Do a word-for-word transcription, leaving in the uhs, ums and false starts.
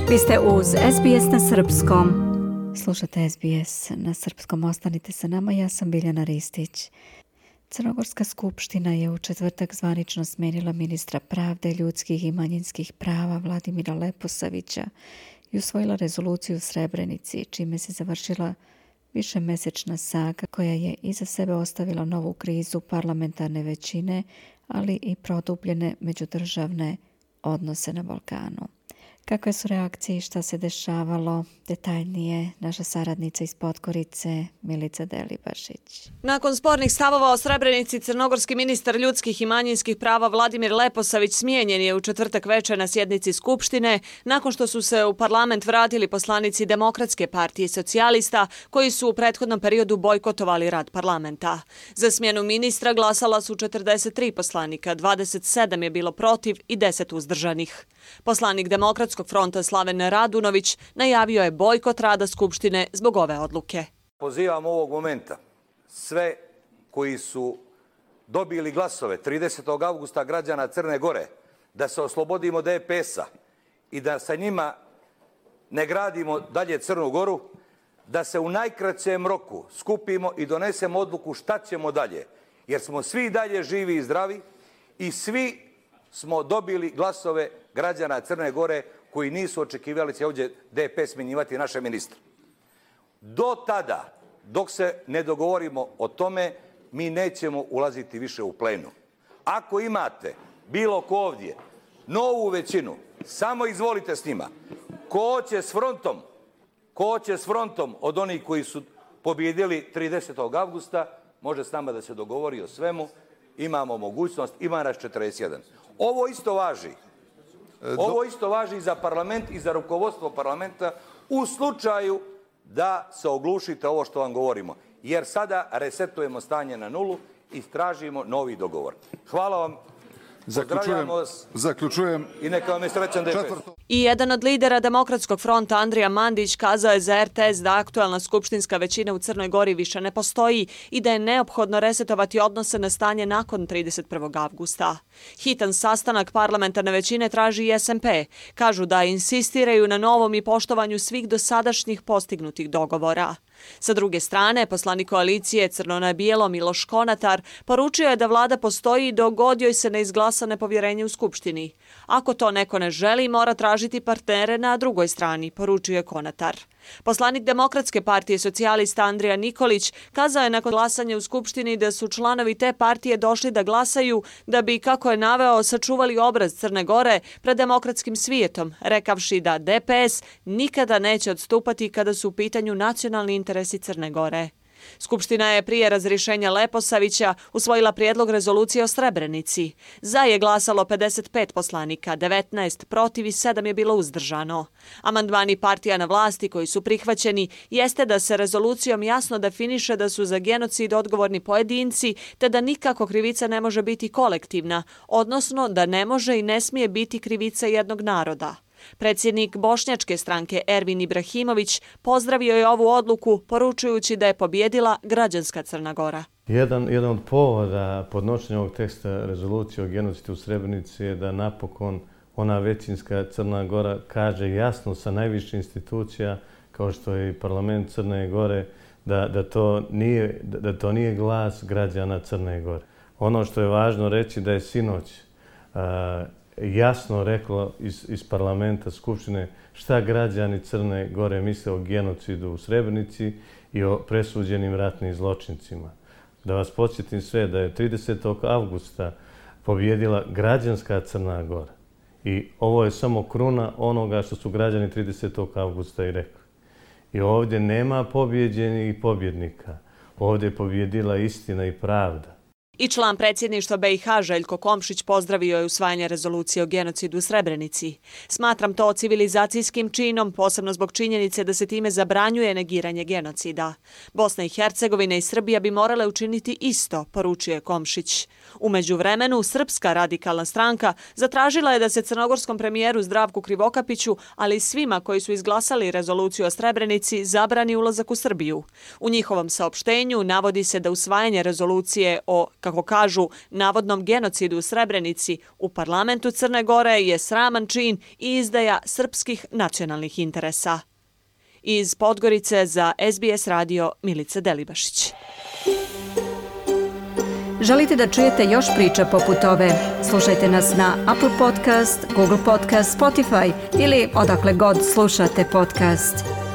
Vi ste uz S B S na srpskom. Slušate S B S na srpskom, ostanite sa nama, ja sam Biljana Ristić. Crnogorska skupština je u četvrtak zvanično smenila ministra pravde, ljudskih i manjinskih prava Vladimira Leposavića i usvojila rezoluciju u Srebrenici, čime se završila višemesečna saga koja je iza sebe ostavila novu krizu parlamentarne većine, ali i produbljene međudržavne odnose na Balkanu. Kakve su reakcije i šta se dešavalo? Detaljnije naša saradnica iz Podgorice, Milica Delibašić. Nakon spornih stavova o Srebrenici, crnogorski ministar ljudskih i manjinskih prava Vladimir Leposavić smijenjen je u četvrtak večer na sjednici Skupštine, nakon što su se u parlament vratili poslanici Demokratske partije i socijalista, koji su u prethodnom periodu bojkotovali rad parlamenta. Za smjenu ministra glasala su četrdeset tri poslanika, dvadeset sedam je bilo protiv i deset uzdržanih. Poslanik Demokratskog fronta Slaven Radunović najavio je bojkot rada Skupštine zbog ove odluke. Pozivam ovog momenta sve koji su dobili glasove tridesetog avgusta građana Crne Gore da se oslobodimo D P S-a i da sa njima ne gradimo dalje Crnu Goru, da se u najkraćem roku skupimo i donesemo odluku šta ćemo dalje. Jer smo svi dalje živi i zdravi i svi smo dobili glasove građana Crne Gore koji nisu očekivali će ovdje D P smjenjivati naše ministre. Do tada, dok se ne dogovorimo o tome, mi nećemo ulaziti više u plenum. Ako imate bilo ko ovdje novu većinu, samo izvolite s njima. Ko će s frontom, ko će s frontom od onih koji su pobjedili tridesetog avgusta, može s nama da se dogovori o svemu. Imamo mogućnost, ima nas četrdeset jedan. Ovo isto važi. Ovo isto važi i za parlament i za rukovodstvo parlamenta u slučaju da se oglušite ovo što vam govorimo. Jer sada resetujemo stanje na nulu i tražimo novi dogovor. Hvala vam. Zaključujem, zaključujem. I neka vam je srećan D P S. I jedan od lidera Demokratskog fronta, Andrija Mandić, kazao je za R T S da aktualna skupštinska većina u Crnoj Gori više ne postoji i da je neophodno resetovati odnose na stanje nakon trideset prvog avgusta. Hitan sastanak parlamentarne većine traži i S N P. Kažu da insistiraju na novom i poštovanju svih dosadašnjih postignutih dogovora. Sa druge strane, poslanik koalicije Crno na bijelo Miloš Konatar poručio je da vlada postoji dok god joj se ne izglasa nepovjerenje u Skupštini. Ako to neko ne želi, mora tražiti partnere na drugoj strani, poručio je Konatar. Poslanik Demokratske partije socijalista Andrija Nikolić kazao je nakon glasanja u Skupštini da su članovi te partije došli da glasaju da bi, kako je naveo, sačuvali obraz Crne Gore pred demokratskim svijetom, rekavši da D P S nikada neće odstupati kada su u pitanju nacionalni interesi Crne Gore. Skupština je prije razrješenja Leposavića usvojila prijedlog rezolucije o Srebrenici. Za je glasalo pedeset pet poslanika, devetnaest protiv i sedam je bilo uzdržano. Amandmani partija na vlasti koji su prihvaćeni jeste da se rezolucijom jasno definiše da su za genocid odgovorni pojedinci, te da nikako krivica ne može biti kolektivna, odnosno da ne može i ne smije biti krivica jednog naroda. Predsjednik bošnjačke stranke Ervin Ibrahimović pozdravio je ovu odluku poručujući da je pobjedila građanska Crna Gora. Jedan, jedan od povoda podnošenja ovog teksta rezolucije o genocidu u Srebrenici je da napokon ona većinska Crna Gora kaže jasno sa najviših institucija kao što je i parlament Crne Gore da, da, to nije, da to nije glas građana Crne Gore. Ono što je važno reći da je sinoć a, jasno reklo iz, iz parlamenta Skupštine šta građani Crne Gore misle o genocidu u Srebrenici i o presuđenim ratnim zločincima. Da vas podsjetim sve da je tridesetog avgusta pobjedila građanska Crna Gora. I ovo je samo kruna onoga što su građani tridesetog avgusta i rekli. I ovdje nema pobjeđenih i pobjednika. Ovdje je pobjedila istina i pravda. I član predsjedništva B i H Željko Komšić pozdravio je usvajanje rezolucije o genocidu u Srebrenici. Smatram to civilizacijskim činom, posebno zbog činjenice da se time zabranjuje negiranje genocida. Bosna i Hercegovina i Srbija bi morale učiniti isto, poručio je Komšić. U međuvremenu, Srpska radikalna stranka zatražila je da se crnogorskom premijeru Zdravku Krivokapiću, ali i svima koji su izglasali rezoluciju o Srebrenici, zabrani ulazak u Srbiju. U njihovom saopštenju navodi se da usvajanje rezolucije o, Kako kažu, navodnom genocidu u Srebrenici u parlamentu Crne Gore je sraman čin i izdaja srpskih nacionalnih interesa. Iz Podgorice za S B S radio Milica Delibašić. Želite da čujete još priča poput ove? Slušajte nas na Apple Podcast, Google Podcast, Spotify ili odakle god slušate podcast.